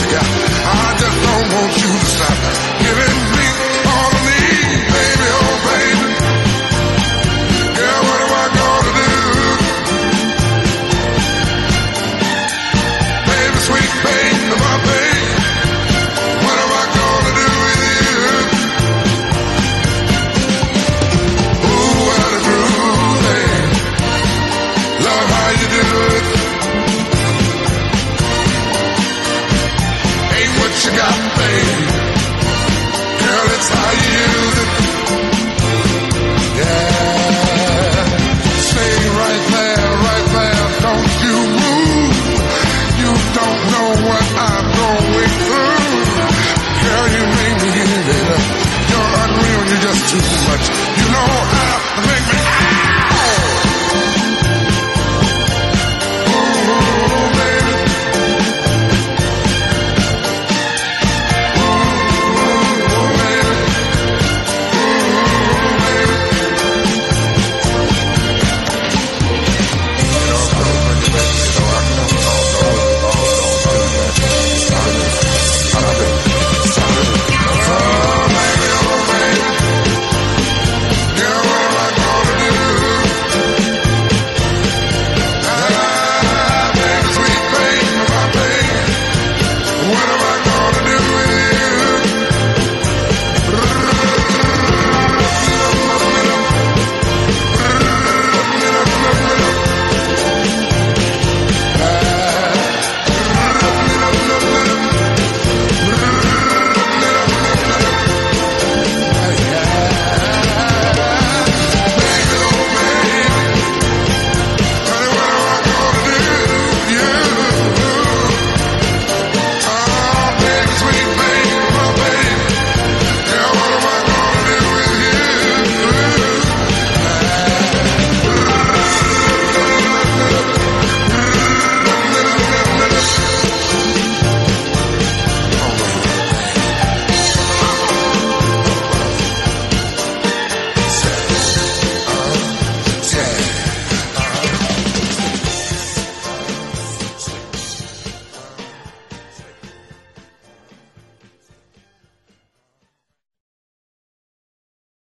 you got. I just don't want you to stop giving me all I need, baby, oh baby. Girl, what am I gonna do? Baby, sweet baby, my baby, what am I gonna do with you? Ooh, what a groove, baby. Love how you do it. Ain't what you got, baby.